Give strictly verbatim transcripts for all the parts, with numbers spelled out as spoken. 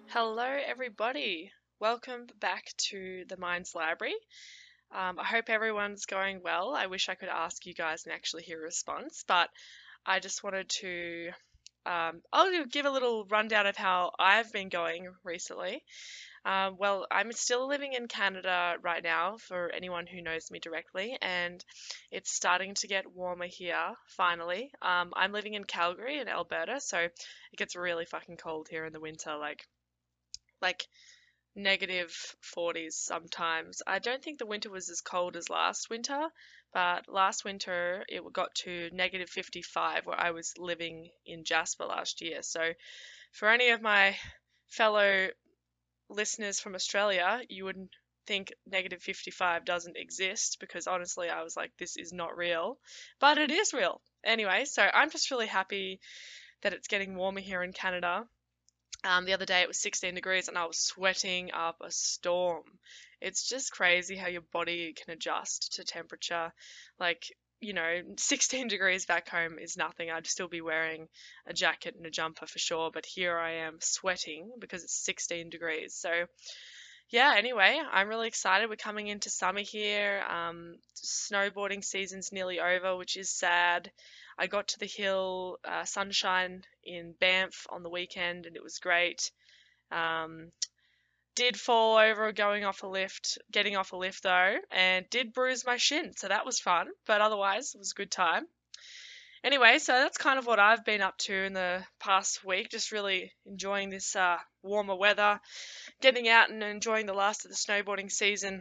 Hello, everybody. Welcome back to the Minds Library. Um, I hope everyone's going well. I wish I could ask you guys and actually hear a response, but I just wanted to. Um, I'll give a little rundown of how I've been going recently. Um, well, I'm still living in Canada right now for anyone who knows me directly, and it's starting to get warmer here finally. Um, I'm living in Calgary in Alberta, so it gets really fucking cold here in the winter. Like, like negative forties sometimes. I don't think the winter was as cold as last winter, but last winter it got to negative fifty-five where I was living in Jasper last year. So, for any of my fellow listeners from Australia, you would think negative fifty-five doesn't exist because honestly, I was like, this is not real, but it is real. Anyway, so I'm just really happy that it's getting warmer here in Canada. Um, the other day it was sixteen degrees and I was sweating up a storm. It's just crazy how your body can adjust to temperature. Like, you know, sixteen degrees back home is nothing. I'd still be wearing a jacket and a jumper for sure, but here I am sweating because it's sixteen degrees. So, yeah, anyway, I'm really excited. We're coming into summer here. Um, snowboarding season's nearly over, which is sad. I got to the hill, uh, Sunshine in Banff on the weekend, and it was great. Um, did fall over going off a lift, getting off a lift though, and did bruise my shin, so that was fun, but otherwise it was a good time. Anyway, so that's kind of what I've been up to in the past week, just really enjoying this uh, warmer weather, getting out and enjoying the last of the snowboarding season.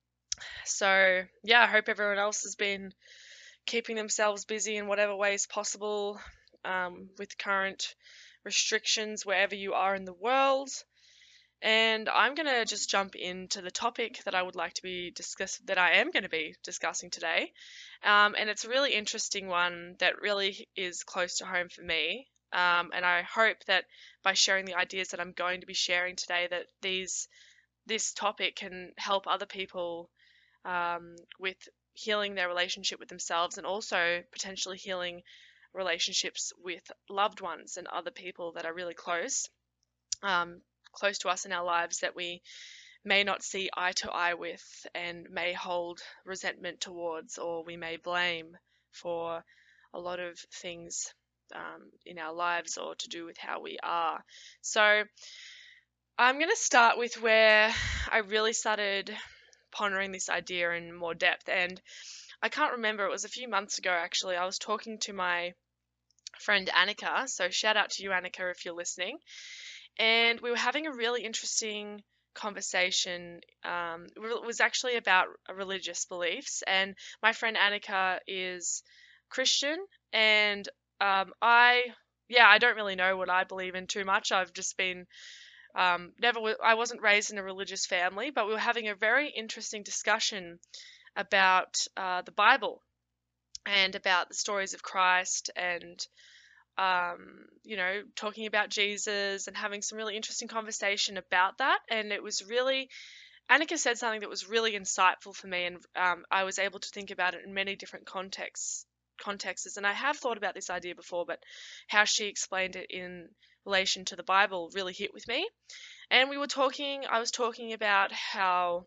So, yeah, I hope everyone else has been keeping themselves busy in whatever ways possible um, with current restrictions wherever you are in the world. And I'm going to just jump into the topic that I would like to be discuss that I am going to be discussing today. Um, and it's a really interesting one that really is close to home for me. Um, and I hope that by sharing the ideas that I'm going to be sharing today, that these this topic can help other people um, with healing their relationship with themselves and also potentially healing relationships with loved ones and other people that are really close, um, close to us in our lives that we may not see eye to eye with and may hold resentment towards, or we may blame for a lot of things um, in our lives or to do with how we are. So, I'm going to start with where I really started pondering this idea in more depth. And I can't remember, it was a few months ago actually. I was talking to my friend Annika. So, shout out to you, Annika, if you're listening. And we were having a really interesting conversation. Um, it was actually about religious beliefs. And my friend Annika is Christian. And um, I, yeah, I don't really know what I believe in too much. I've just been um, never, I wasn't raised in a religious family, but we were having a very interesting discussion about uh, the Bible and about the stories of Christ and, um, you know, talking about Jesus and having some really interesting conversation about that. And it was really, Annika said something that was really insightful for me, and um, I was able to think about it in many different contexts. Contexts, and I have thought about this idea before, but how she explained it in relation to the Bible really hit with me. And we were talking, I was talking about how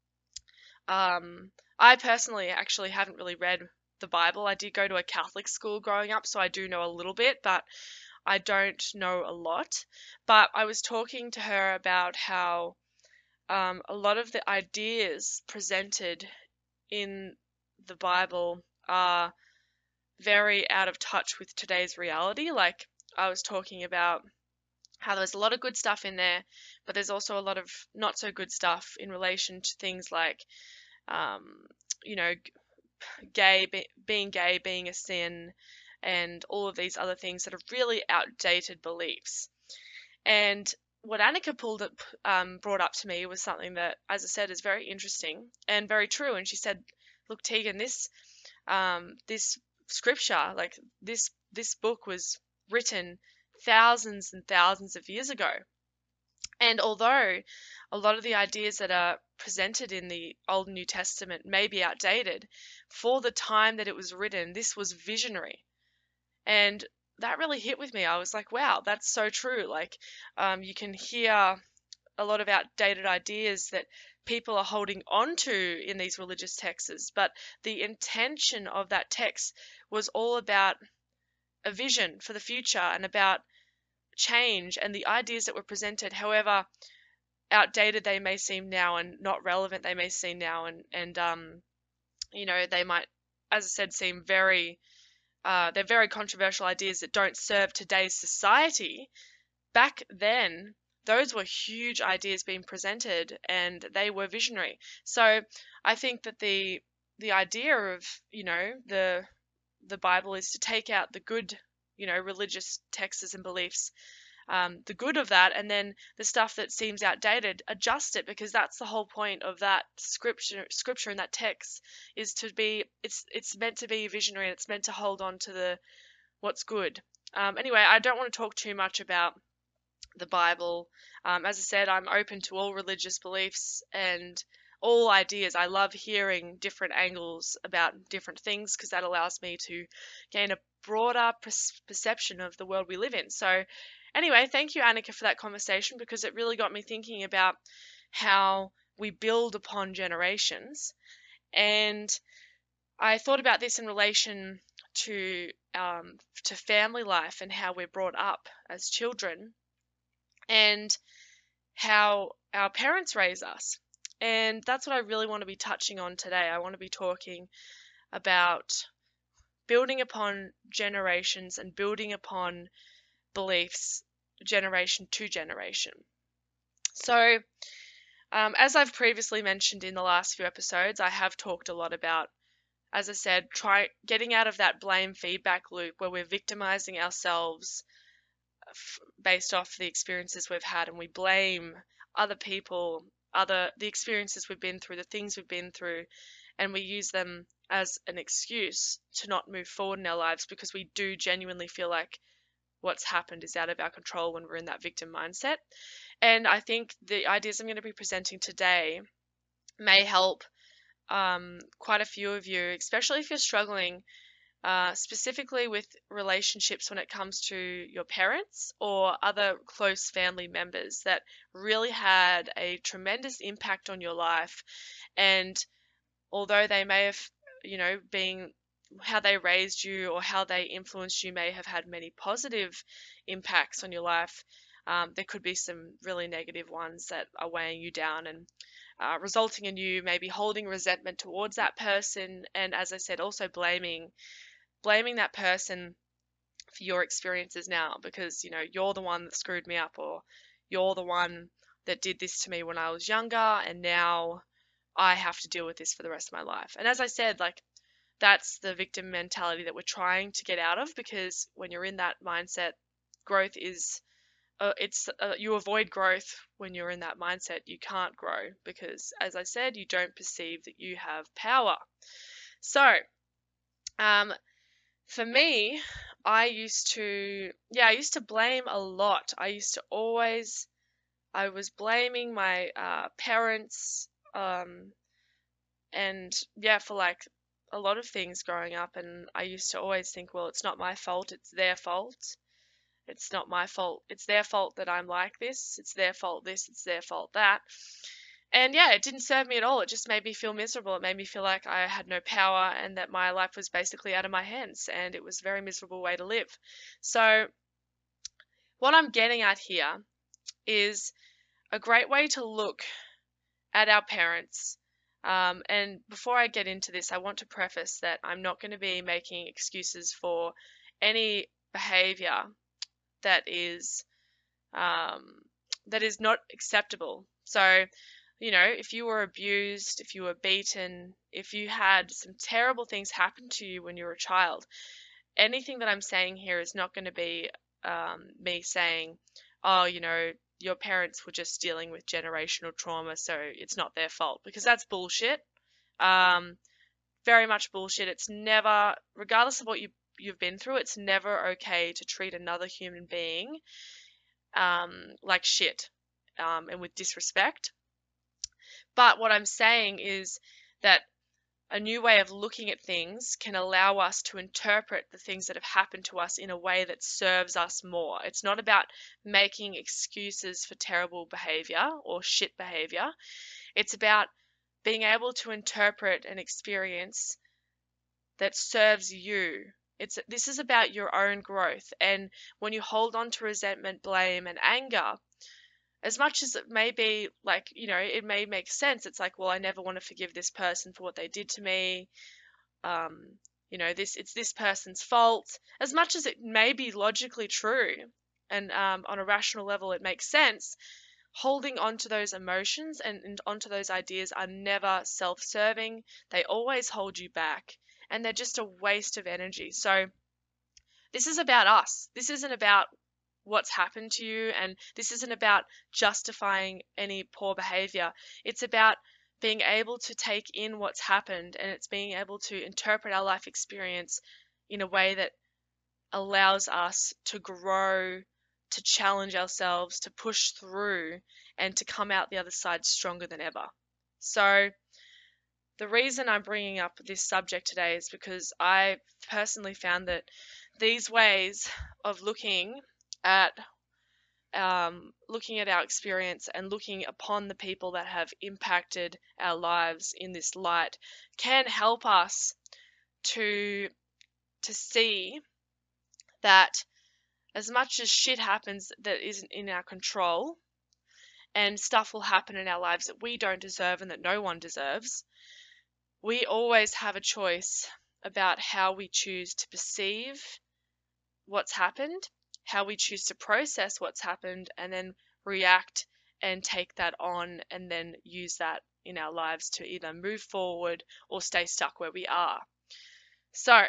um, I personally actually haven't really read the Bible. I did go to a Catholic school growing up, so I do know a little bit, but I don't know a lot. But I was talking to her about how um, a lot of the ideas presented in the Bible are very out of touch with today's reality. Like I was talking about how there's a lot of good stuff in there, but there's also a lot of not so good stuff in relation to things like, um, you know, gay, be, being gay, being a sin, and all of these other things that are really outdated beliefs. And what Annika pulled up, um, brought up to me was something that, as I said, is very interesting and very true. And she said, "Look, Tegan, this um, this scripture, like this this book was written thousands and thousands of years ago. And although a lot of the ideas that are presented in the Old and New Testament may be outdated, for the time that it was written, this was visionary. And that really hit with me. I was like, wow, that's so true. Like, um, you can hear a lot of outdated ideas that people are holding on to in these religious texts, but the intention of that text was all about a vision for the future and about change, and the ideas that were presented, however outdated they may seem now and not relevant they may seem now, and and um you know, they might, as I said, seem very uh, they're very controversial ideas that don't serve today's society. Back then, those were huge ideas being presented, and they were visionary. So I think that the the idea of, you know, the the Bible is to take out the good, you know, religious texts and beliefs, um, the good of that, and then the stuff that seems outdated, adjust it, because that's the whole point of that scripture scripture in that text, is to be, it's it's meant to be visionary, and it's meant to hold on to the what's good. Um, anyway, I don't want to talk too much about the Bible. Um, as I said, I'm open to all religious beliefs and all ideas. I love hearing different angles about different things, because that allows me to gain a broader perception of the world we live in. So anyway, thank you, Annika, for that conversation, because it really got me thinking about how we build upon generations. And I thought about this in relation to um, to family life and how we're brought up as children, and how our parents raise us. And that's what I really want to be touching on today. I want to be talking about building upon generations and building upon beliefs generation to generation. So, um, as I've previously mentioned in the last few episodes, I have talked a lot about, as I said, try getting out of that blame feedback loop where we're victimizing ourselves based off the experiences we've had, and we blame other people, other the experiences we've been through, the things we've been through, and we use them as an excuse to not move forward in our lives, because we do genuinely feel like what's happened is out of our control when we're in that victim mindset. And I think the ideas I'm going to be presenting today may help um, quite a few of you, especially if you're struggling uh, specifically with relationships when it comes to your parents or other close family members that really had a tremendous impact on your life. And although they may have, you know, been how they raised you or how they influenced you may have had many positive impacts on your life, um, there could be some really negative ones that are weighing you down and uh, resulting in you maybe holding resentment towards that person. And as I said, also blaming blaming that person for your experiences now, because, you know, you're the one that screwed me up, or you're the one that did this to me when I was younger, and now I have to deal with this for the rest of my life. And as I said, like, that's the victim mentality that we're trying to get out of, because when you're in that mindset, growth is uh, it's uh, you avoid growth when you're in that mindset. You can't grow because, as I said, you don't perceive that you have power. So, um, for me, I used to, yeah, I used to blame a lot. I used to always, I was blaming my uh, parents, um, and yeah, for like a lot of things growing up. And I used to always think, well, it's not my fault, it's their fault. It's not my fault. It's their fault that I'm like this. It's their fault this, it's their fault that. And yeah, it didn't serve me at all. It just made me feel miserable. It made me feel like I had no power and that my life was basically out of my hands, and it was a very miserable way to live. So, what I'm getting at here is a great way to look at our parents. Um, and before I get into this, I want to preface that I'm not going to be making excuses for any behavior that is um, that is not acceptable. So, you know, if you were abused, if you were beaten, if you had some terrible things happen to you when you were a child, anything that I'm saying here is not going to be um, me saying, oh, you know, your parents were just dealing with generational trauma, so it's not their fault, because that's bullshit. Um, very much bullshit. It's never, regardless of what you you've been through, it's never okay to treat another human being um, like shit um, and with disrespect. But what I'm saying is that a new way of looking at things can allow us to interpret the things that have happened to us in a way that serves us more. It's not about making excuses for terrible behavior or shit behavior. It's about being able to interpret an experience that serves you. It's this is about your own growth. And when you hold on to resentment, blame, and anger, as much as it may be like, you know, it may make sense. It's like, well, I never want to forgive this person for what they did to me. Um, you know, this it's this person's fault. As much as it may be logically true, and um, on a rational level it makes sense, holding on to those emotions and, and onto those ideas are never self-serving. They always hold you back, and they're just a waste of energy. So this is about us. This isn't about what's happened to you, and this isn't about justifying any poor behavior. It's about being able to take in what's happened, and it's being able to interpret our life experience in a way that allows us to grow, to challenge ourselves, to push through, and to come out the other side stronger than ever. So the reason I'm bringing up this subject today is because I personally found that these ways of looking at um, looking at our experience and looking upon the people that have impacted our lives in this light can help us to to see that as much as shit happens that isn't in our control, and stuff will happen in our lives that we don't deserve and that no one deserves, we always have a choice about how we choose to perceive what's happened, how we choose to process what's happened, and then react and take that on and then use that in our lives to either move forward or stay stuck where we are. So,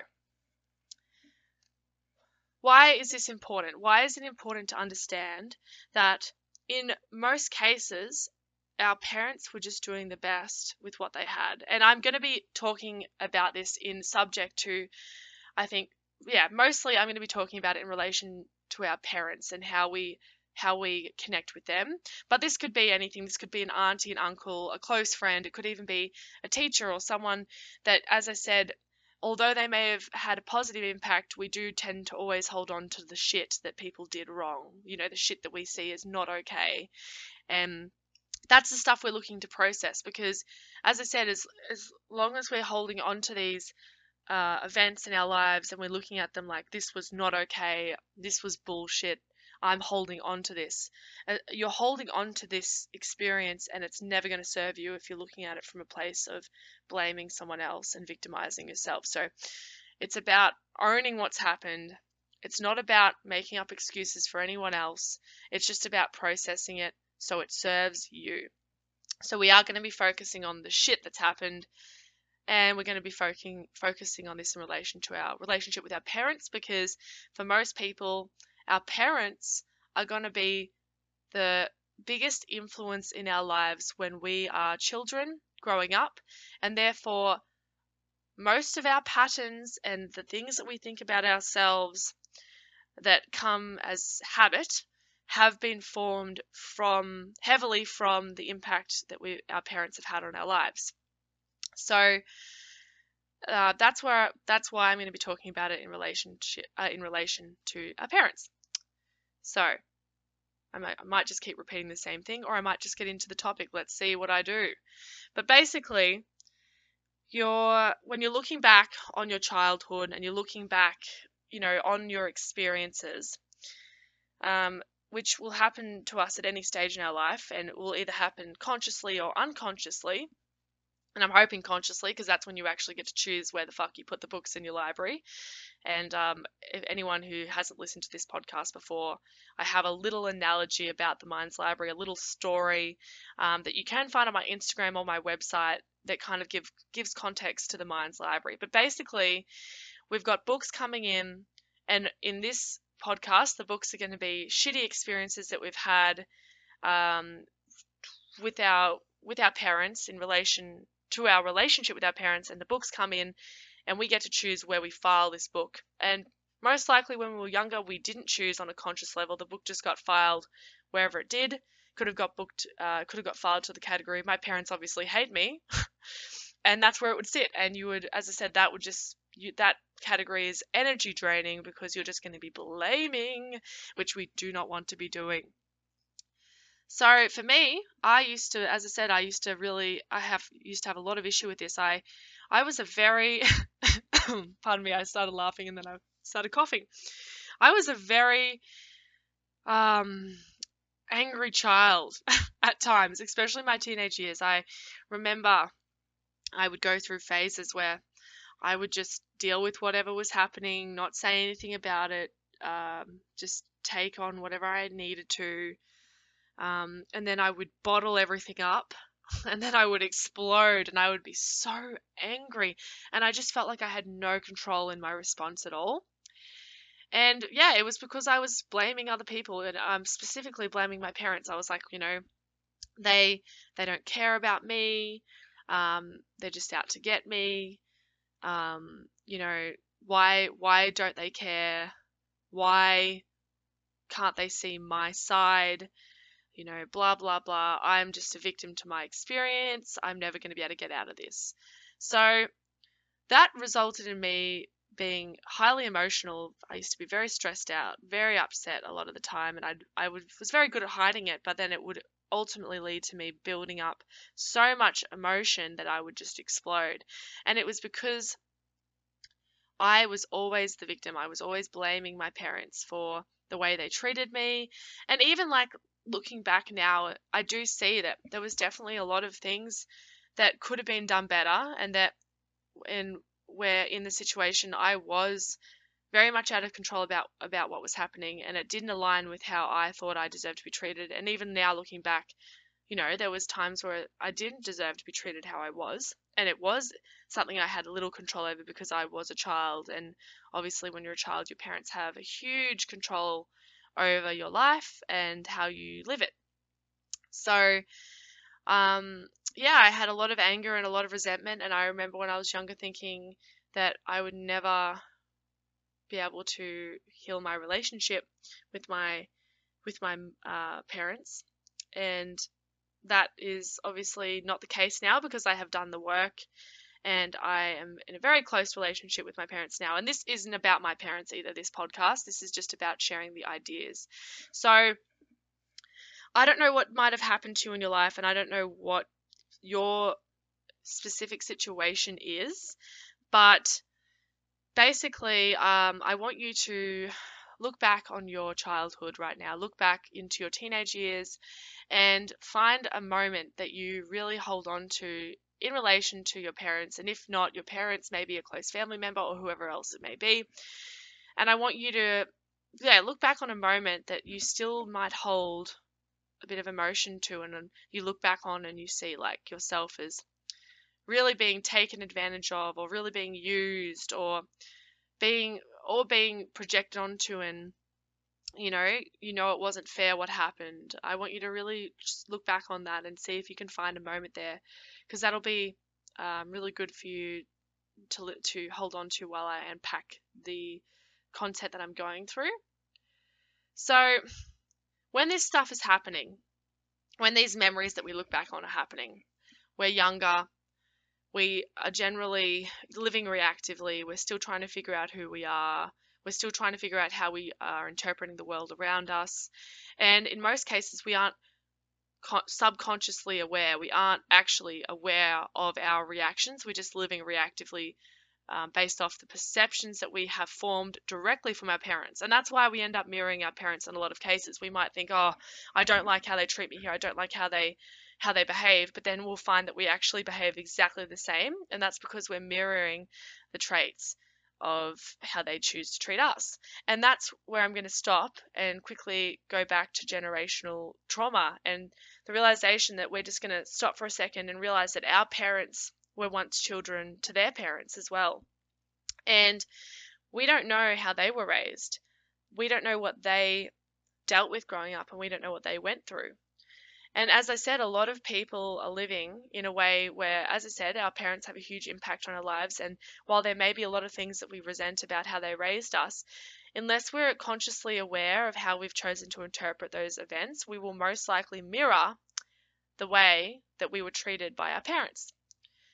why is this important? Why is it important to understand that in most cases, our parents were just doing the best with what they had? And I'm going to be talking about this in subject to, I think, yeah, mostly I'm going to be talking about it in relation to our parents and how we how we connect with them. But this could be anything. This could be an auntie, an uncle, a close friend. It could even be a teacher or someone that, as I said, although they may have had a positive impact, we do tend to always hold on to the shit that people did wrong. You know, the shit that we see is not okay. And that's the stuff we're looking to process because, as I said, as, as long as we're holding on to these uh, events in our lives and we're looking at them like this was not okay, this was bullshit, I'm holding on to this. Uh, you're holding on to this experience and it's never going to serve you if you're looking at it from a place of blaming someone else and victimizing yourself. So it's about owning what's happened. It's not about making up excuses for anyone else. It's just about processing it so it serves you. So we are going to be focusing on the shit that's happened, and we're going to be focusing focusing on this in relation to our relationship with our parents, because for most people, our parents are going to be the biggest influence in our lives when we are children growing up, and therefore most of our patterns and the things that we think about ourselves that come as habit have been formed from heavily from the impact that we our parents have had on our lives. So uh, that's where that's why I'm going to be talking about it in relation to uh, in relation to our parents. So I might, I might just keep repeating the same thing, or I might just get into the topic. Let's see what I do. But basically, you're when you're looking back on your childhood and you're looking back, you know, on your experiences, um, which will happen to us at any stage in our life, and it will either happen consciously or unconsciously. And I'm hoping consciously, because that's when you actually get to choose where the fuck you put the books in your library. And um, if anyone who hasn't listened to this podcast before, I have a little analogy about the Minds Library, a little story um, that you can find on my Instagram or my website that kind of give, gives context to the Minds Library. But basically, we've got books coming in, and in this podcast, the books are going to be shitty experiences that we've had um, with our with our parents in relation to our relationship with our parents, and the books come in and we get to choose where we file this book. And most likely when we were younger, we didn't choose on a conscious level. The book just got filed wherever it did. Could have got booked, uh, could have got filed to the category, my parents obviously hate me. and that's where it would sit. And you would, as I said, that would just, you, that category is energy draining because you're just going to be blaming, which we do not want to be doing. So for me, I used to, as I said, I used to really, I have used to have a lot of issue with this. I, I was a very, pardon me, I started laughing and then I started coughing. I was a very um, angry child at times, especially my teenage years. I remember I would go through phases where I would just deal with whatever was happening, not say anything about it, um, just take on whatever I needed to. Um, and then I would bottle everything up and then I would explode and I would be so angry. And I just felt like I had no control in my response at all. And yeah, it was because I was blaming other people and um, specifically blaming my parents. I was like, you know, they they don't care about me. Um, they're just out to get me. Um, you know, why why don't they care? Why can't they see my side? You know, blah, blah, blah. I'm just a victim to my experience. I'm never going to be able to get out of this. So that resulted in me being highly emotional. I used to be very stressed out, very upset a lot of the time, and I I would, was very good at hiding it, but then it would ultimately lead to me building up so much emotion that I would just explode. And it was because I was always the victim. I was always blaming my parents for the way they treated me. And even like looking back now, I do see that there was definitely a lot of things that could have been done better, and that in where in the situation I was very much out of control about about what was happening, and it didn't align with how I thought I deserved to be treated. And even now looking back, you know, there was times where I didn't deserve to be treated how I was, and it was something I had little control over because I was a child. And obviously when you're a child, your parents have a huge control over your life and how you live it. So um yeah, I had a lot of anger and a lot of resentment, and I remember when I was younger thinking that I would never be able to heal my relationship with my with my uh, parents. And that is obviously not the case now because I have done the work and I am in a very close relationship with my parents now. And this isn't about my parents either, this podcast. This is just about sharing the ideas. So I don't know what might have happened to you in your life, and I don't know what your specific situation is, but basically, um, I want you to look back on your childhood right now, look back into your teenage years, and find a moment that you really hold on to in relation to your parents. And if not your parents, maybe a close family member or whoever else it may be. And I want you to, yeah, look back on a moment that you still might hold a bit of emotion to, and, and you look back on and you see like yourself as really being taken advantage of, or really being used, or being or being projected onto, and you know you know it wasn't fair what happened. I want you to really just look back on that and see if you can find a moment there, because that'll be um, really good for you to to hold on to while I unpack the content that I'm going through. So when this stuff is happening, when these memories that we look back on are happening, we're younger, we are generally living reactively. We're still trying to figure out who we are. We're still trying to figure out how we are interpreting the world around us. And in most cases, we aren't subconsciously aware. We aren't actually aware of our reactions. We're just living reactively um, based off the perceptions that we have formed directly from our parents. And that's why we end up mirroring our parents in a lot of cases. We might think, oh, I don't like how they treat me here. I don't like how they how they behave, but then we'll find that we actually behave exactly the same, and that's because we're mirroring the traits of how they choose to treat us. And that's where I'm going to stop and quickly go back to generational trauma and the realization that we're just going to stop for a second and realize that our parents were once children to their parents as well. And we don't know how they were raised. We don't know what they dealt with growing up, and we don't know what they went through. And as I said, a lot of people are living in a way where, as I said, our parents have a huge impact on our lives. And while there may be a lot of things that we resent about how they raised us, unless we're consciously aware of how we've chosen to interpret those events, we will most likely mirror the way that we were treated by our parents.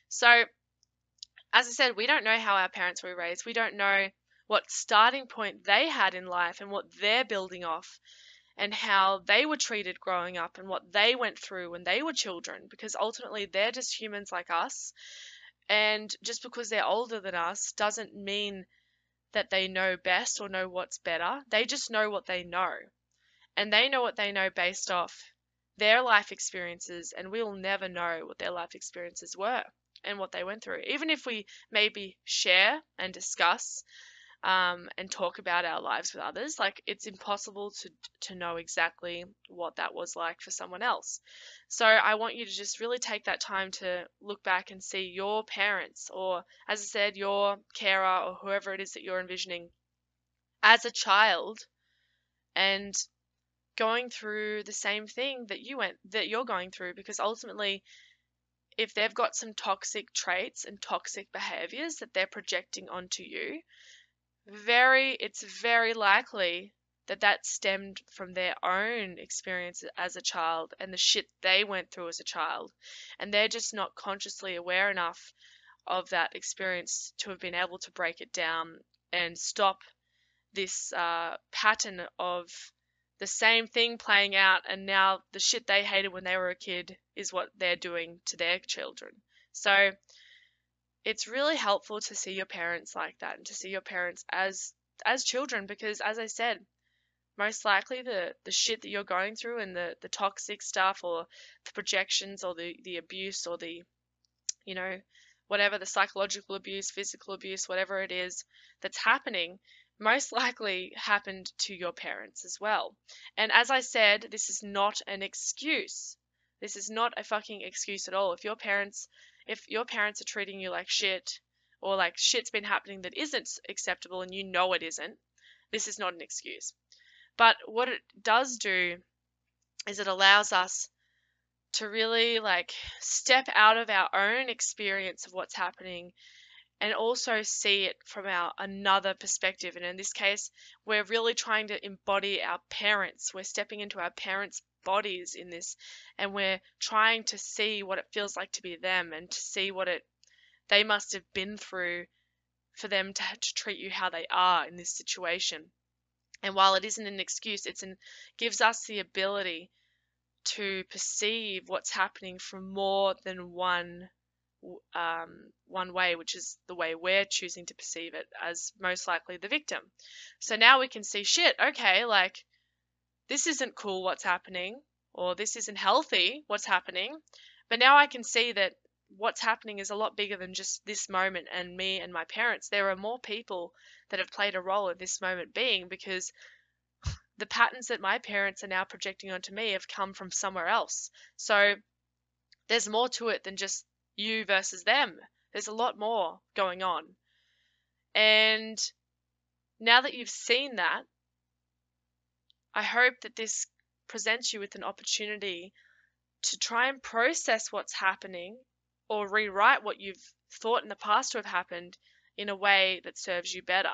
So, as I said, we don't know how our parents were raised. We don't know what starting point they had in life and what they're building off, and how they were treated growing up and what they went through when they were children, because ultimately they're just humans like us. And just because they're older than us doesn't mean that they know best or know what's better. They just know what they know. And they know what they know based off their life experiences, and we'll never know what their life experiences were and what they went through. Even if we maybe share and discuss um, and talk about our lives with others, like it's impossible to to know exactly what that was like for someone else. So I want you to just really take that time to look back and see your parents, or as I said, your carer, or whoever it is that you're envisioning as a child, and going through the same thing that you went that you're going through, because ultimately if they've got some toxic traits and toxic behaviors that they're projecting onto you, very it's very likely that that stemmed from their own experience as a child and the shit they went through as a child, and they're just not consciously aware enough of that experience to have been able to break it down and stop this uh, pattern of the same thing playing out, and now the shit they hated when they were a kid is what they're doing to their children. So it's really helpful to see your parents like that, and to see your parents as as children, because as I said, most likely the the shit that you're going through and the the toxic stuff, or the projections, or the the abuse, or the, you know, whatever, the psychological abuse, physical abuse, whatever it is that's happening, most likely happened to your parents as well. And as I said, this is not an excuse. This is not a fucking excuse at all. If your parents if your parents are treating you like shit, or like shit's been happening that isn't acceptable and you know it isn't, this is not an excuse. But what it does do is it allows us to really like step out of our own experience of what's happening, and also see it from our another perspective. And in this case, we're really trying to embody our parents. We're stepping into our parents' bodies in this, and we're trying to see what it feels like to be them, and to see what it they must have been through for them to, to treat you how they are in this situation. And while it isn't an excuse, it's an gives us the ability to perceive what's happening from more than one um, one way, which is the way we're choosing to perceive it, as most likely the victim. So now we can see, shit, okay, like this isn't cool what's happening, or this isn't healthy what's happening, but now I can see that what's happening is a lot bigger than just this moment and me and my parents. There are more people that have played a role in this moment being, because the patterns that my parents are now projecting onto me have come from somewhere else. So there's more to it than just you versus them. There's a lot more going on. And now that you've seen that, I hope that this presents you with an opportunity to try and process what's happening, or rewrite what you've thought in the past to have happened in a way that serves you better.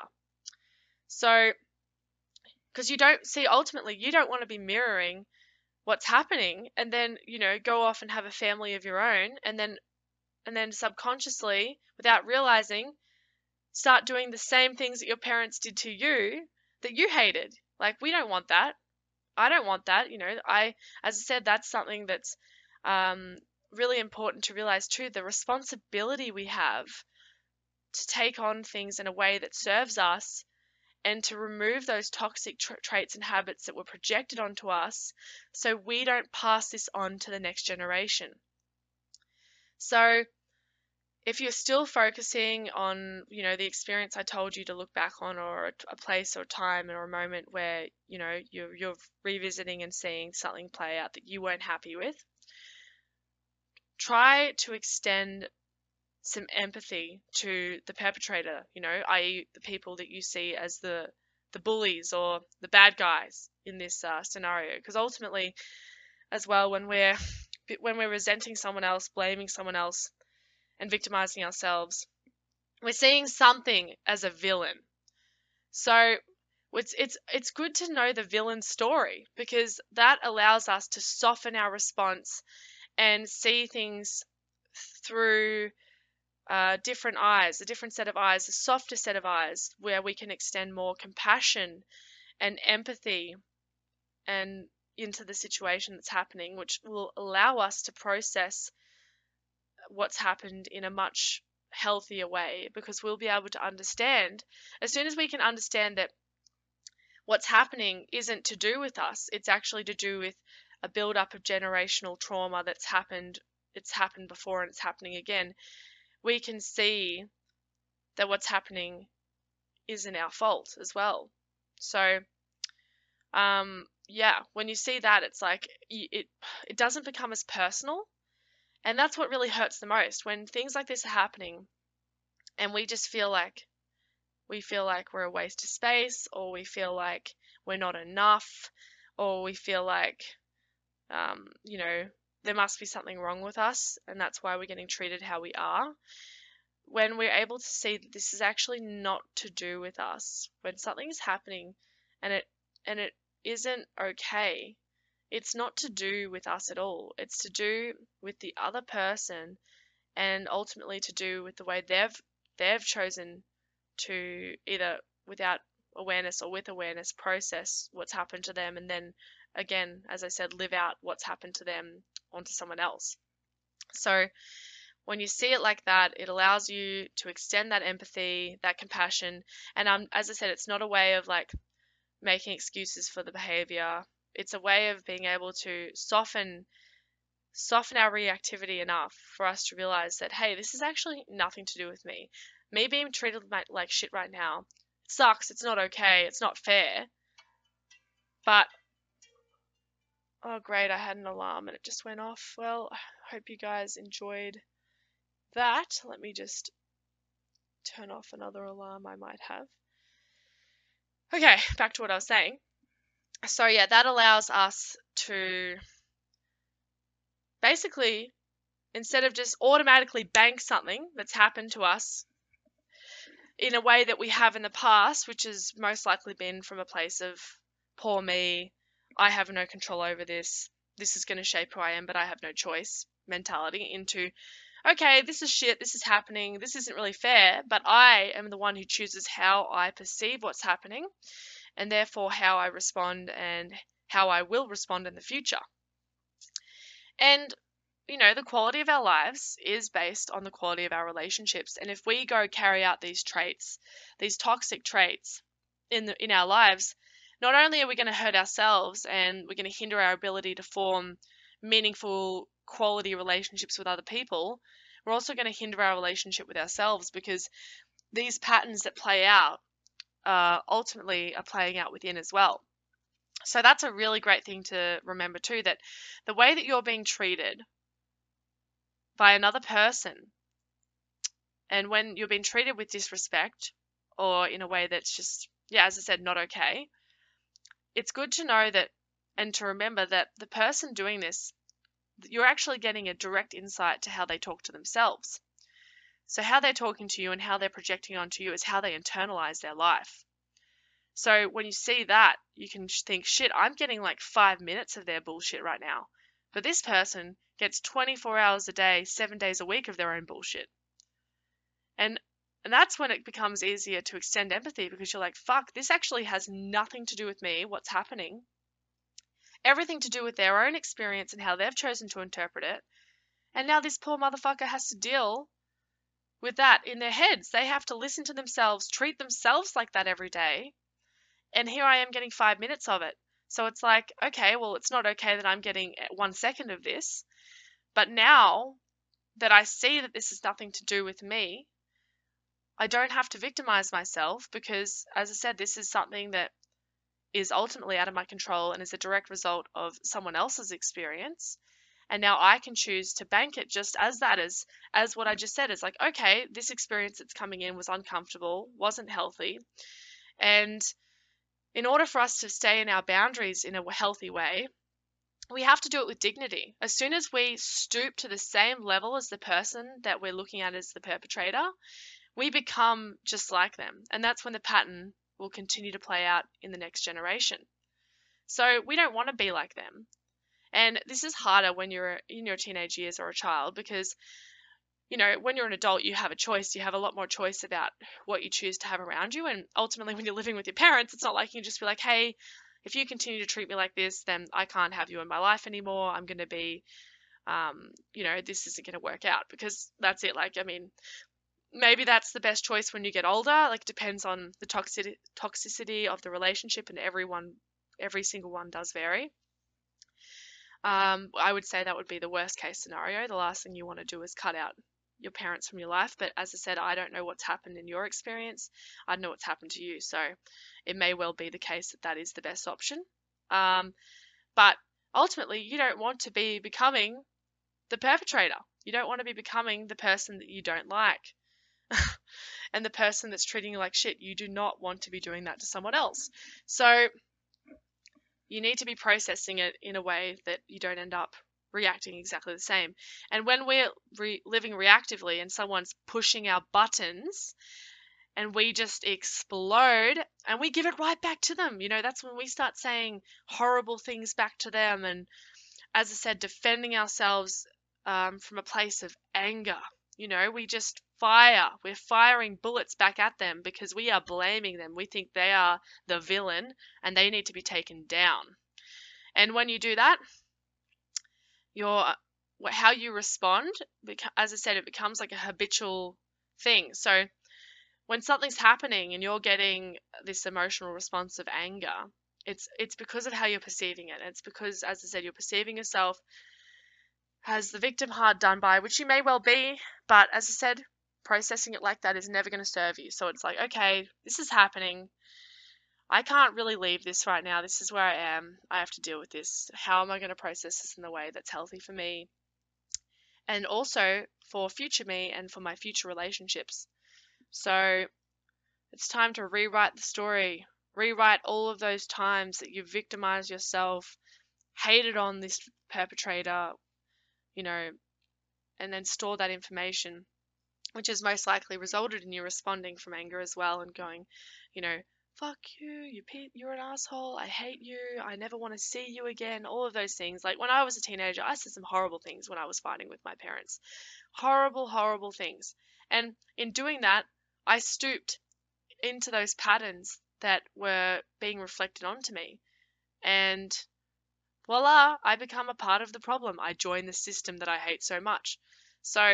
So, because you don't see, ultimately, you don't want to be mirroring what's happening and then, you know, go off and have a family of your own, and then and then subconsciously, without realizing, start doing the same things that your parents did to you that you hated. Like, we don't want that. I don't want that. You know, I, as I said, that's something that's um, really important to realize too, the responsibility we have to take on things in a way that serves us, and to remove those toxic tra- traits and habits that were projected onto us, so we don't pass this on to the next generation. So if you're still focusing on, you know, the experience I told you to look back on, or a, a place or a time or a moment where, you know, you're, you're revisiting and seeing something play out that you weren't happy with, try to extend some empathy to the perpetrator, you know, that is the people that you see as the the bullies or the bad guys in this uh, scenario. Because ultimately, as well, when we're when we're resenting someone else, blaming someone else, and victimizing ourselves, we're seeing something as a villain. So it's it's it's good to know the villain story, because that allows us to soften our response and see things through uh, different eyes, a different set of eyes, a softer set of eyes, where we can extend more compassion and empathy and into the situation that's happening, which will allow us to process what's happened in a much healthier way, because we'll be able to understand, as soon as we can understand that what's happening isn't to do with us, it's actually to do with a build-up of generational trauma that's happened, it's happened before and it's happening again, we can see that what's happening isn't our fault as well. So, um, yeah, when you see that, it's like it it doesn't become as personal, and that's what really hurts the most, when things like this are happening, and we just feel like we feel like we're a waste of space, or we feel like we're not enough, or we feel like, um, you know, there must be something wrong with us, and that's why we're getting treated how we are. When we're able to see that this is actually not to do with us, when something is happening and it and it isn't okay, it's not to do with us at all. It's to do with the other person, and ultimately to do with the way they've they've chosen to, either without awareness or with awareness, process what's happened to them, and then again, as I said, live out what's happened to them onto someone else. So when you see it like that, it allows you to extend that empathy, that compassion. And um, as I said, it's not a way of like making excuses for the behavior. It's a way of being able to soften soften our reactivity enough for us to realize that, hey, this is actually nothing to do with me. Me being treated like shit right now, it sucks. It's not okay. It's not fair. But, oh great, I had an alarm and it just went off. Well, I hope you guys enjoyed that. Let me just turn off another alarm I might have. Okay, back to what I was saying. So yeah, that allows us to basically, instead of just automatically bank something that's happened to us in a way that we have in the past, which has most likely been from a place of poor me, I have no control over this, this is going to shape who I am, but I have no choice mentality, into, okay, this is shit, this is happening, this isn't really fair, but I am the one who chooses how I perceive what's happening, and therefore how I respond and how I will respond in the future. And, you know, the quality of our lives is based on the quality of our relationships. And if we go carry out these traits, these toxic traits in the, in our lives, not only are we going to hurt ourselves and we're going to hinder our ability to form meaningful quality relationships with other people, we're also going to hinder our relationship with ourselves, because these patterns that play out uh, ultimately are playing out within as well. So that's a really great thing to remember too, that the way that you're being treated by another person, and when you're being treated with disrespect or in a way that's just, yeah, as I said, not okay, it's good to know that, and to remember that the person doing this, you're actually getting a direct insight to how they talk to themselves. So how they're talking to you and how they're projecting onto you is how they internalize their life. So when you see that, you can think, shit, I'm getting like five minutes of their bullshit right now. But this person gets twenty-four hours a day, seven days a week of their own bullshit. And and that's when it becomes easier to extend empathy, because you're like, fuck, this actually has nothing to do with me, what's happening. Everything to do with their own experience and how they've chosen to interpret it. And now this poor motherfucker has to deal with that in their heads. They have to listen to themselves, treat themselves like that every day. And here I am getting five minutes of it. So it's like, okay, well, it's not okay that I'm getting one second of this. But now that I see that this has nothing to do with me, I don't have to victimize myself, because, as I said, this is something that is ultimately out of my control and is a direct result of someone else's experience. And now I can choose to bank it just as that is, as what I just said is like, okay, this experience that's coming in was uncomfortable, wasn't healthy. And in order for us to stay in our boundaries in a healthy way, we have to do it with dignity. As soon as we stoop to the same level as the person that we're looking at as the perpetrator, we become just like them. And that's when the pattern will continue to play out in the next generation. So we don't want to be like them. And this is harder when you're in your teenage years or a child, because you know, when you're an adult, you have a choice. You have a lot more choice about what you choose to have around you. And ultimately, when you're living with your parents, it's not like you can just be like, hey, if you continue to treat me like this, then I can't have you in my life anymore. I'm going to be, um, you know, this isn't going to work out, because that's it. Like, I mean, maybe that's the best choice when you get older. Like, it depends on the toxicity toxicity of the relationship, and everyone, every single one does vary. Um, I would say that would be the worst case scenario. The last thing you want to do is cut out your parents from your life. But as I said, I don't know what's happened in your experience. I know what's happened to you. So it may well be the case that that is the best option. Um, but ultimately, you don't want to be becoming the perpetrator. You don't want to be becoming the person that you don't like and the person that's treating you like shit. You do not want to be doing that to someone else. So you need to be processing it in a way that you don't end up reacting exactly the same. And when we're re- living reactively and someone's pushing our buttons and we just explode and we give it right back to them, you know, that's when we start saying horrible things back to them. And as I said, defending ourselves um, from a place of anger. You know, we just fire. We're firing bullets back at them because we are blaming them. We think they are the villain and they need to be taken down. And when you do that, your how you respond, as I said, it becomes like a habitual thing. So when something's happening and you're getting this emotional response of anger, it's it's because of how you're perceiving it. It's because, as I said, you're perceiving yourself as the victim hard done by, which you may well be, but as I said, processing it like that is never going to serve you. So it's like, okay, this is happening. I can't really leave this right now. This is where I am. I have to deal with this. How am I going to process this in the way that's healthy for me? And also for future me and for my future relationships. So it's time to rewrite the story. Rewrite all of those times that you've victimized yourself, hated on this perpetrator, you know, and then store that information, which has most likely resulted in you responding from anger as well and going, you know, fuck you, you you're an asshole, I hate you, I never want to see you again, all of those things. Like when I was a teenager, I said some horrible things when I was fighting with my parents. Horrible, horrible things. And in doing that, I stooped into those patterns that were being reflected onto me. And voila, I become a part of the problem. I join the system that I hate so much. So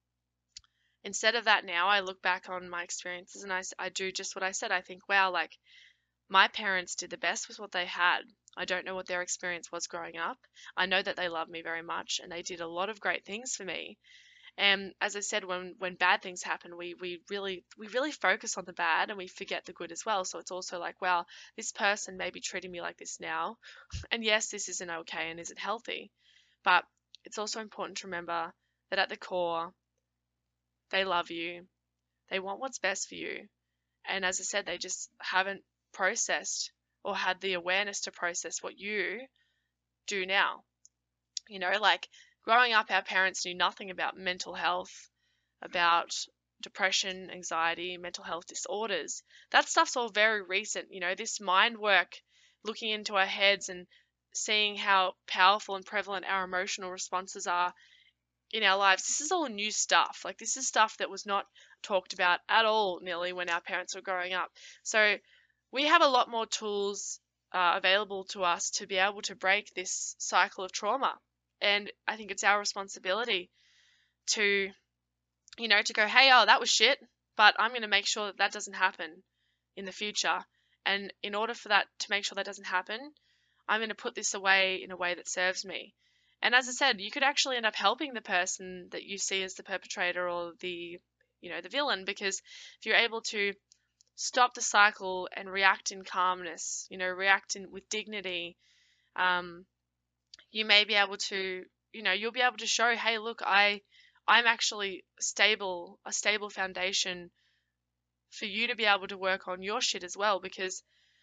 instead of that, now I look back on my experiences and I, I do just what I said. I think, wow, like my parents did the best with what they had. I don't know what their experience was growing up. I know that they loved me very much and they did a lot of great things for me. And as I said, when when bad things happen, we we really we really focus on the bad and we forget the good as well. So it's also like, wow, this person may be treating me like this now. And yes, this isn't okay and isn't healthy. But it's also important to remember that at the core, they love you. They want what's best for you. And as I said, they just haven't processed or had the awareness to process what you do now. You know, like growing up, our parents knew nothing about mental health, about depression, anxiety, mental health disorders. That stuff's all very recent. You know, this mind work, looking into our heads and seeing how powerful and prevalent our emotional responses are in our lives. This is all new stuff. Like, this is stuff that was not talked about at all nearly when our parents were growing up. So we have a lot more tools uh, available to us to be able to break this cycle of trauma. And I think it's our responsibility to, you know, to go, hey, oh, that was shit, but I'm going to make sure that that doesn't happen in the future. And in order for that to make sure that doesn't happen, I'm going to put this away in a way that serves me. And as I said, you could actually end up helping the person that you see as the perpetrator or the, you know, the villain, because if you're able to stop the cycle and react in calmness, you know, react in with dignity, um, you may be able to, you know, you'll be able to show, hey, look, I, I'm actually stable, a stable foundation for you to be able to work on your shit as well. Because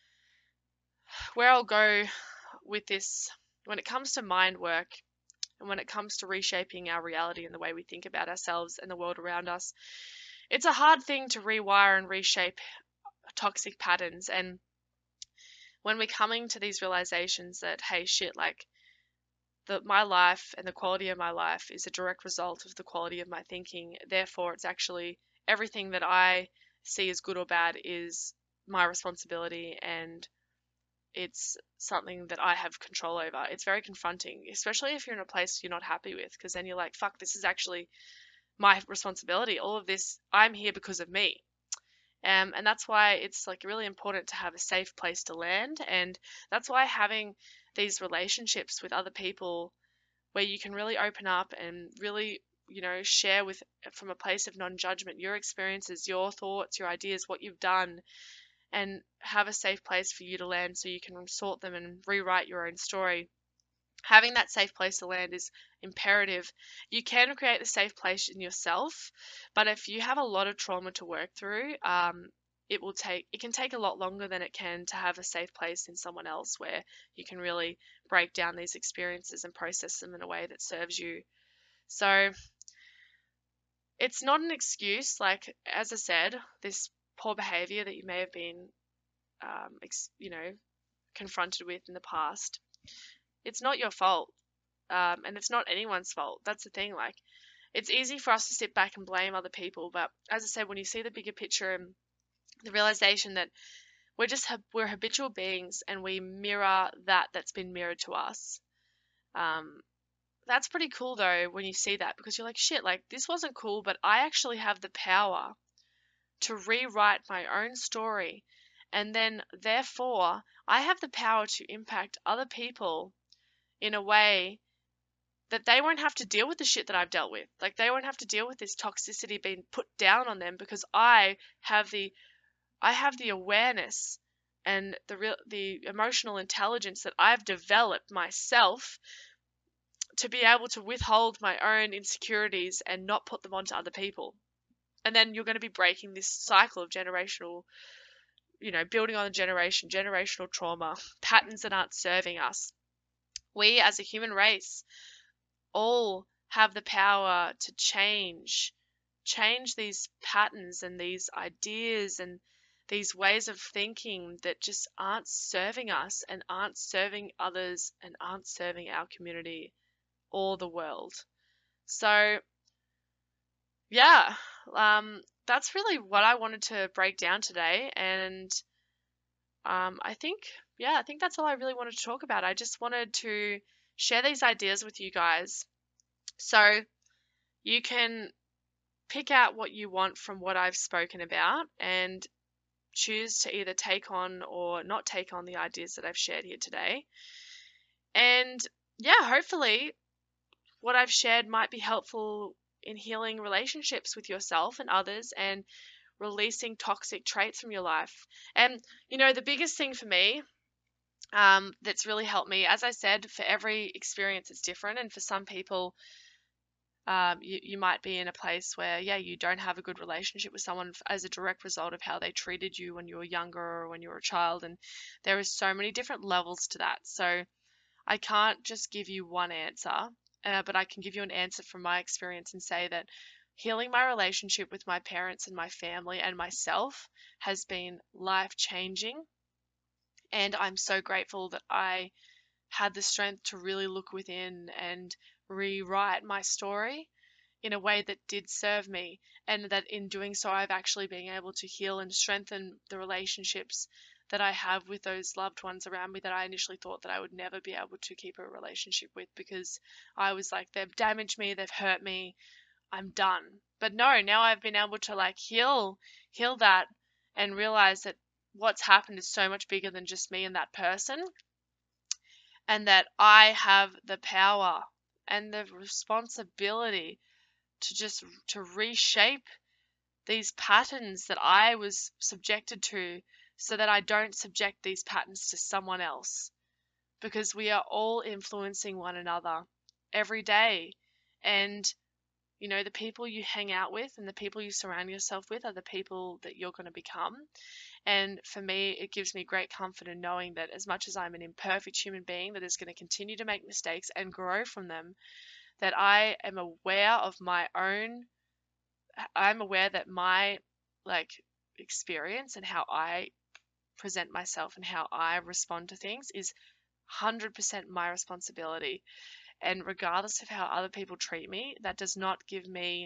where I'll go with this, when it comes to mind work and when it comes to reshaping our reality and the way we think about ourselves and the world around us, it's a hard thing to rewire and reshape toxic patterns. And when we're coming to these realizations that, hey, shit, like the my life and the quality of my life is a direct result of the quality of my thinking. Therefore, it's actually everything that I see as good or bad is my responsibility, and it's something that I have control over. It's very confronting, especially if you're in a place you're not happy with, because then you're like, fuck, this is actually my responsibility. All of this, I'm here because of me. Um, and that's why it's like really important to have a safe place to land. And that's why having these relationships with other people where you can really open up and really, you know, share with from a place of non-judgment your experiences, your thoughts, your ideas, what you've done, and have a safe place for you to land so you can sort them and rewrite your own story. Having that safe place to land is imperative. You can create a safe place in yourself, but if you have a lot of trauma to work through, um, it will take it can take a lot longer than it can to have a safe place in someone else where you can really break down these experiences and process them in a way that serves you. So it's not an excuse. Like, as I said, this poor behavior that you may have been um, ex- you know confronted with in the past, it's not your fault. Um, and it's not anyone's fault. That's the thing. Like, it's easy for us to sit back and blame other people, but as I said, when you see the bigger picture and the realization that we're just we're habitual beings and we mirror that that's been mirrored to us. Um, that's pretty cool though when you see that, because you're like, shit, like this wasn't cool, but I actually have the power to rewrite my own story, and then therefore I have the power to impact other people in a way that they won't have to deal with the shit that I've dealt with. Like, they won't have to deal with this toxicity being put down on them, because I have the I have the awareness and the real the emotional intelligence that I've developed myself to be able to withhold my own insecurities and not put them onto other people. And then you're going to be breaking this cycle of generational, you know, building on the generation, generational trauma, patterns that aren't serving us. We as a human race all have the power to change change these patterns and these ideas and these ways of thinking that just aren't serving us and aren't serving others and aren't serving our community or the world. So yeah, um, that's really what I wanted to break down today. And um, I think, yeah, I think that's all I really wanted to talk about. I just wanted to share these ideas with you guys. So you can pick out what you want from what I've spoken about and choose to either take on or not take on the ideas that I've shared here today. And yeah, hopefully what I've shared might be helpful in healing relationships with yourself and others and releasing toxic traits from your life. And, you know, the biggest thing for me um, that's really helped me, as I said, for every experience it's different. And for some people, um, you, you might be in a place where, yeah, you don't have a good relationship with someone as a direct result of how they treated you when you were younger or when you were a child. And there is so many different levels to that. So I can't just give you one answer, uh, but I can give you an answer from my experience and say that healing my relationship with my parents and my family and myself has been life changing. And I'm so grateful that I had the strength to really look within and rewrite my story in a way that did serve me, and that in doing so I've actually been able to heal and strengthen the relationships that I have with those loved ones around me that I initially thought that I would never be able to keep a relationship with, because I was like, they've damaged me, they've hurt me, I'm done. But no, now I've been able to like heal heal that and realize that what's happened is so much bigger than just me and that person, and that I have the power and the responsibility to just to reshape these patterns that I was subjected to, so that I don't subject these patterns to someone else, because we are all influencing one another every day. And you know, the people you hang out with and the people you surround yourself with are the people that you're going to become. And for me, it gives me great comfort in knowing that as much as I'm an imperfect human being that is going to continue to make mistakes and grow from them, that I am aware of my own, I'm aware that my like experience and how I present myself and how I respond to things is one hundred percent my responsibility. And regardless of how other people treat me, that does not give me,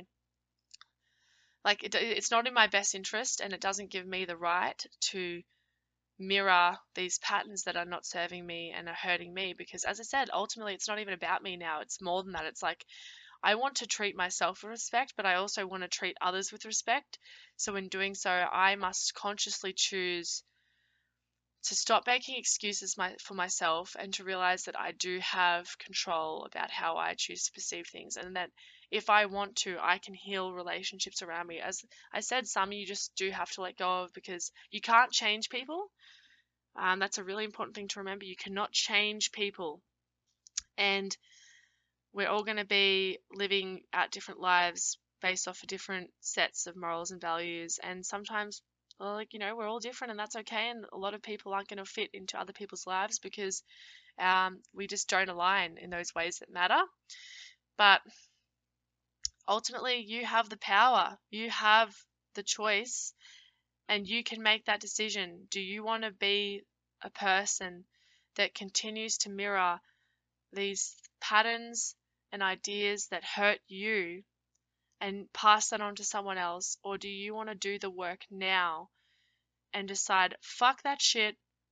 like, it, it's not in my best interest, and it doesn't give me the right to mirror these patterns that are not serving me and are hurting me. Because, as I said, ultimately it's not even about me now. It's more than that. It's like, I want to treat myself with respect, but I also want to treat others with respect. So in doing so, I must consciously choose to stop making excuses my, for myself, and to realize that I do have control about how I choose to perceive things, and that if I want to, I can heal relationships around me. As I said, some you just do have to let go of, because you can't change people. Um, that's a really important thing to remember. You cannot change people. And we're all going to be living out different lives based off of different sets of morals and values. And sometimes, well, like, you know, we're all different, and that's okay. And a lot of people aren't going to fit into other people's lives because um, we just don't align in those ways that matter. But ultimately, you have the power, you have the choice, and you can make that decision. Do you want to be a person that continues to mirror these patterns and ideas that hurt you and pass that on to someone else? Or do you want to do the work now and decide, fuck that shit,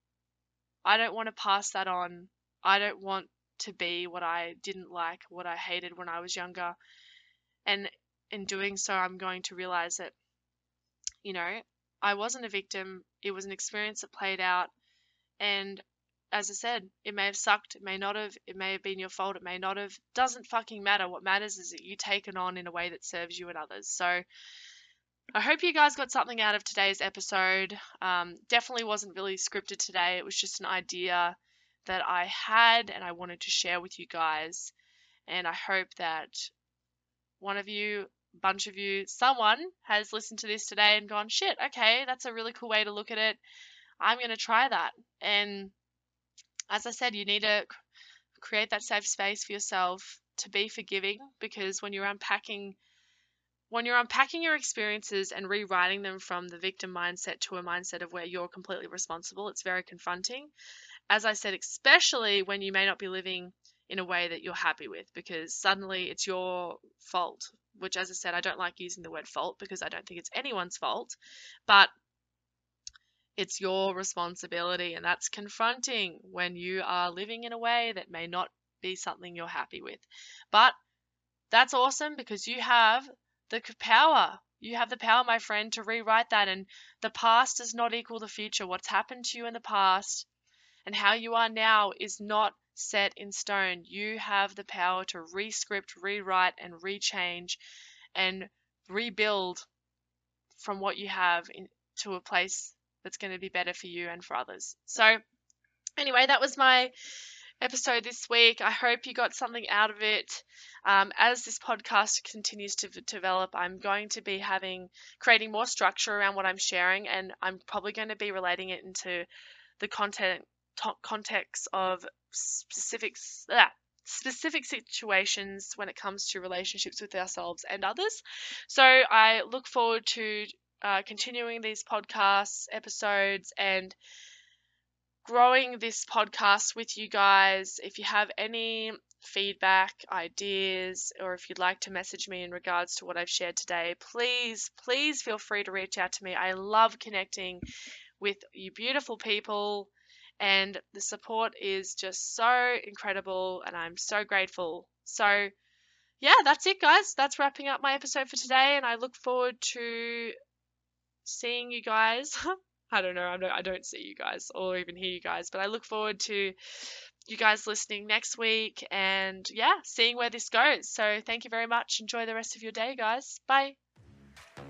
I don't want to pass that on, I don't want to be what I didn't like, what I hated when I was younger. And in doing so, I'm going to realize that, you know, I wasn't a victim. It was an experience that played out. And as I said, it may have sucked, it may not have, it may have been your fault, it may not have. Doesn't fucking matter. What matters is that you take it on in a way that serves you and others. So I hope you guys got something out of today's episode. Um, definitely wasn't really scripted today. It was just an idea that I had and I wanted to share with you guys. And I hope that one of you, bunch of you, someone has listened to this today and gone, shit, okay, that's a really cool way to look at it. I'm going to try that. And as I said, you need to create that safe space for yourself to be forgiving, because when you're unpacking when you're unpacking your experiences and rewriting them from the victim mindset to a mindset of where you're completely responsible, it's very confronting. As I said, especially when you may not be living in a way that you're happy with, because suddenly it's your fault, which, as I said, I don't like using the word fault because I don't think it's anyone's fault, but it's your responsibility, and that's confronting when you are living in a way that may not be something you're happy with. But that's awesome, because you have the power. You have the power, my friend, to rewrite that. And the past does not equal the future. What's happened to you in the past and how you are now is not set in stone. You have the power to re-script, rewrite, and rechange and rebuild from what you have in, to a place that's going to be better for you and for others. So anyway, that was my episode this week. I hope you got something out of it. Um, as this podcast continues to v- develop, I'm going to be having creating more structure around what I'm sharing, and I'm probably going to be relating it into the content to- context of specific uh, specific situations when it comes to relationships with ourselves and others. So I look forward to uh, continuing these podcast episodes and growing this podcast with you guys. If you have any feedback, ideas, or if you'd like to message me in regards to what I've shared today, please, please feel free to reach out to me. I love connecting with you beautiful people, and the support is just so incredible, and I'm so grateful. So yeah, that's it, guys. That's wrapping up my episode for today, and I look forward to seeing you guys. I don't know, I'm not, I don't see you guys or even hear you guys, but I look forward to you guys listening next week and yeah, seeing where this goes. So thank you very much. Enjoy the rest of your day, guys. Bye.